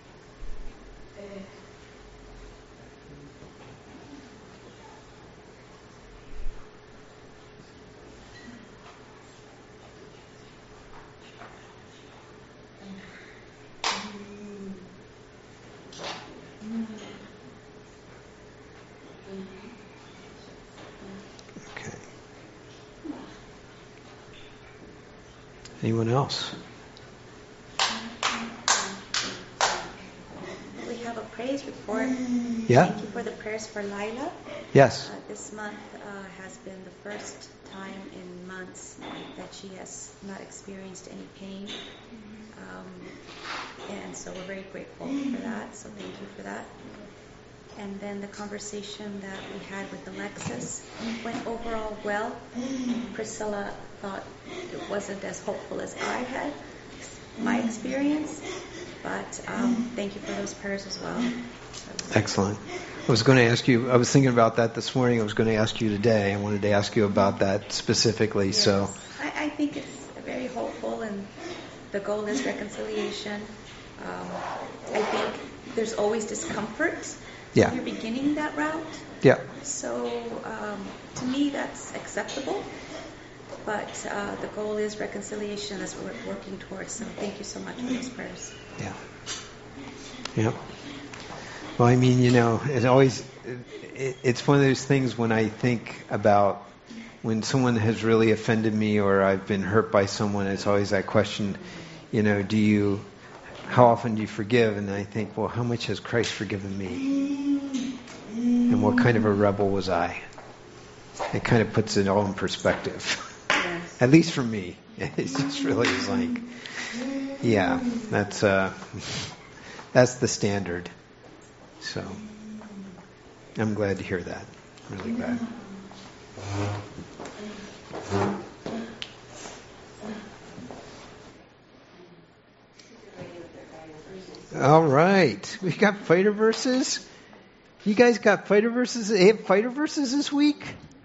Okay. Anyone else? We have a praise report. Yeah? Thank you for the prayers for Lila. Yes. Uh, this month uh, has been the first time in months that she has not experienced any pain. Um, and so we're very grateful for that. So thank you for that. And then the conversation that we had with Alexis went overall well. Priscilla thought it wasn't as hopeful as I had, my experience. But um, thank you for those prayers as well. Excellent. I was going to ask you, I was thinking about that this morning. I was going to ask you today. I wanted to ask you about that specifically. Yes. So I, I think it's very hopeful, and the goal is reconciliation. Um, I think there's always discomfort. Yeah. You're beginning that route. Yeah. So um, to me, that's acceptable. But uh, the goal is reconciliation. That's what we're working towards. So thank you so much for those prayers. Yeah. Yeah. Well, I mean, you know, it's always, it, it's one of those things when I think about, when someone has really offended me or I've been hurt by someone, it's always that question, you know, do you, how often do you forgive? And I think, well, how much has Christ forgiven me? And what kind of a rebel was I? It kind of puts it all in perspective. Yes. At least for me. It's just really is like, yeah, that's uh, that's the standard. So I'm glad to hear that. Really glad. All right, we got fighter verses. You guys got fighter verses? They have fighter verses this week?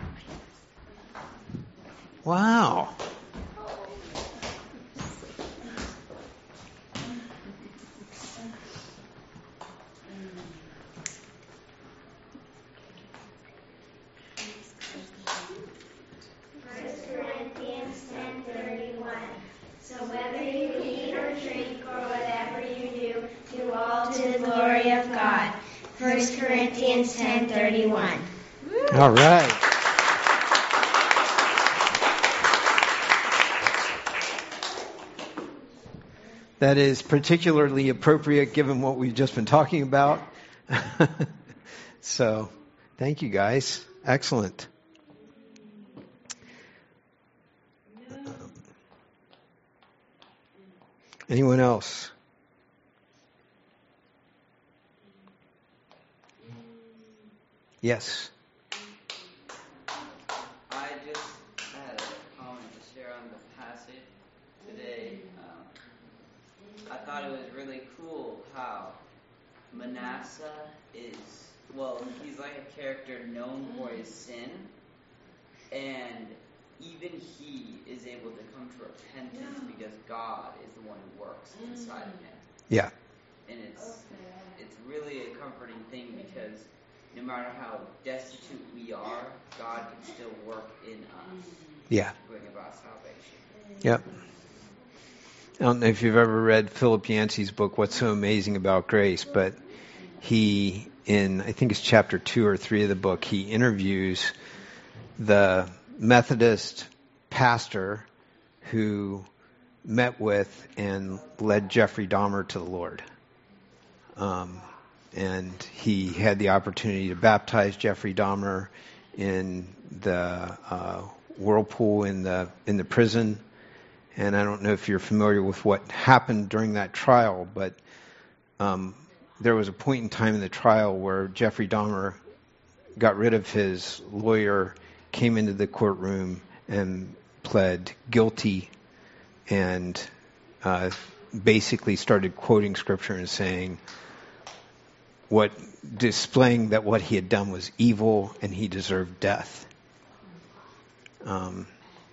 Wow. First Corinthians ten thirty-one. So whether you eat or drink or whatever you do, do all to the glory of God. First Corinthians ten thirty-one. All right. That is particularly appropriate given what we've just been talking about. So, thank you guys. Excellent. Um, anyone else? Yes. I just had a comment to share on the passage today. Um, I thought it was really cool how Manasseh is, well, he's like a character known for his sin, and even he is able to come to repentance because God is the one who works inside of him. Yeah. And it's it's really a comforting thing because no matter how destitute we are, God can still work in us Yeah. to bring about salvation. Yep. I don't know if you've ever read Philip Yancey's book, What's So Amazing About Grace, but he, in, I think it's chapter two or three of the book, he interviews the Methodist pastor who met with and led Jeffrey Dahmer to the Lord. Um, and he had the opportunity to baptize Jeffrey Dahmer in the uh, whirlpool in the in the prison. And I don't know if you're familiar with what happened during that trial, but um, there was a point in time in the trial where Jeffrey Dahmer got rid of his lawyer, came into the courtroom, and pled guilty, and uh, basically started quoting scripture and saying what, displaying that what he had done was evil and he deserved death. Um,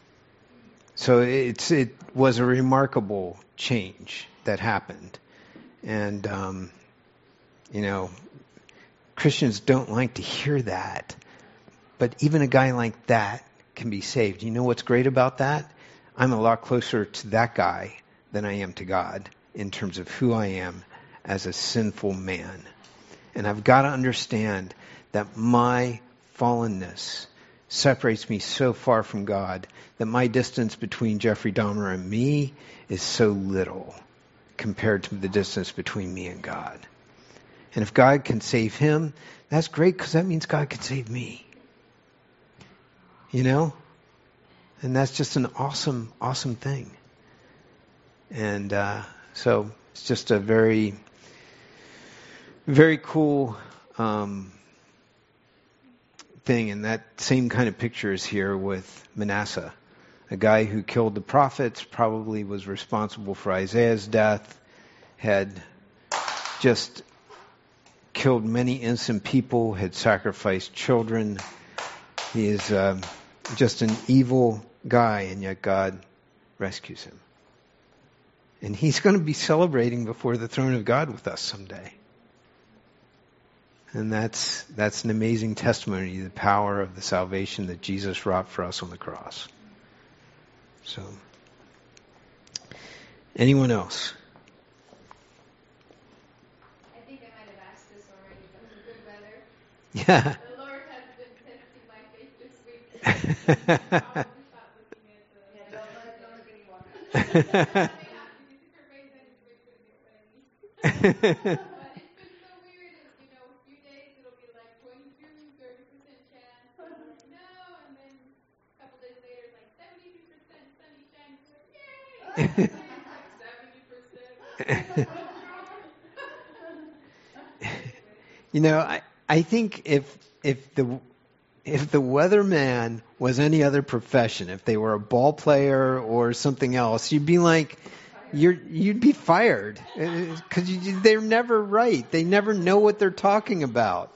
so it's it was a remarkable change that happened, and um, you know, Christians don't like to hear that, but even a guy like that can be saved. You know what's great about that? I'm a lot closer to that guy than I am to God in terms of who I am as a sinful man. And I've got to understand that my fallenness separates me so far from God that my distance between Jeffrey Dahmer and me is so little compared to the distance between me and God. And if God can save him, that's great because that means God can save me. You know? And that's just an awesome, awesome thing. And uh, so it's just a very, very cool um, thing. And that same kind of picture is here with Manasseh. A guy who killed the prophets, probably was responsible for Isaiah's death, had just killed many innocent people, had sacrificed children. He is uh, just an evil guy, and yet God rescues him. And he's going to be celebrating before the throne of God with us someday. And that's that's an amazing testimony to the power of the salvation that Jesus wrought for us on the cross. So, anyone else? I think I might have asked this already, but the good weather. Yeah. The Lord has been testing my faith this week. You know, I, I think if if the if the weatherman was any other profession, if they were a ball player or something else, you'd be like, you're you'd be fired because they're never right. They never know what they're talking about.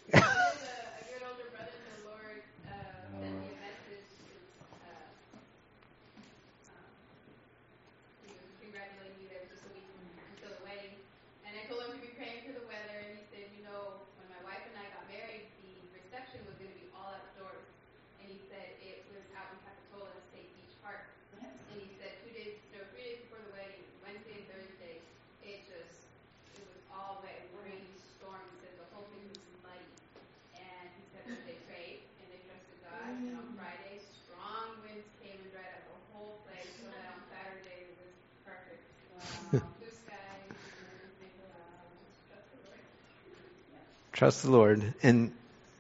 Trust the Lord, and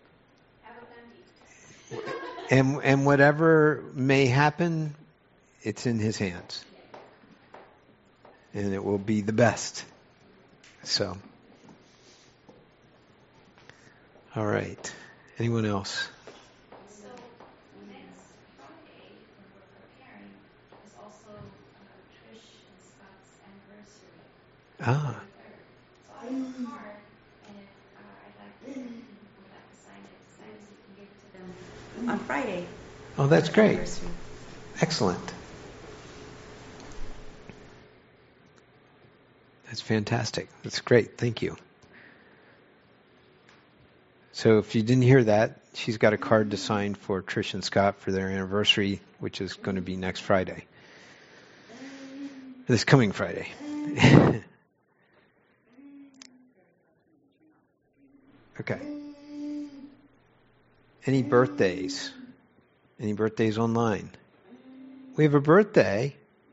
and and whatever may happen, it's in His hands, and it will be the best. So, all right. Anyone else? So next Friday, when we're preparing, is also uh, Trish and Scott's anniversary. Ah. So I have a card. On Friday. Oh, that's great. Excellent. That's fantastic. That's great. Thank you. So if you didn't hear that, she's got a card to sign for Trish and Scott for their anniversary, which is going to be next Friday. This coming Friday. Okay. Any birthdays? Any birthdays online? We have a birthday.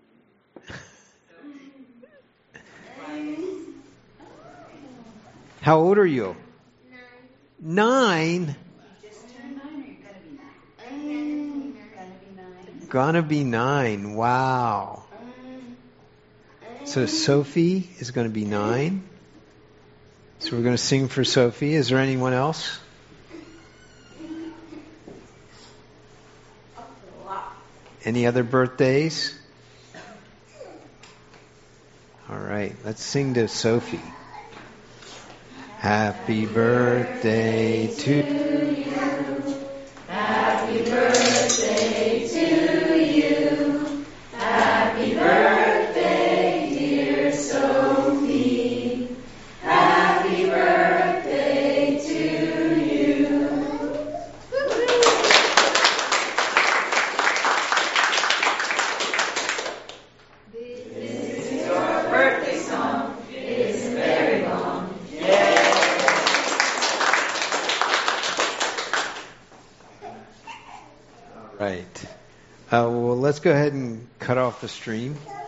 How old are you? Nine. Nine? Just turned nine, or you're gonna be nine? Gonna be nine. Gonna be nine. Wow. So Sophie is going to be nine. So we're going to sing for Sophie. Is there anyone else? Any other birthdays? All right, let's sing to Sophie. Happy birthday to you. Happy birthday to you. Happy birthday, dear Sophie. Happy birthday to you. This is your birthday song. It is very long. Yay! All right. Uh, well, let's go ahead and cut off the stream.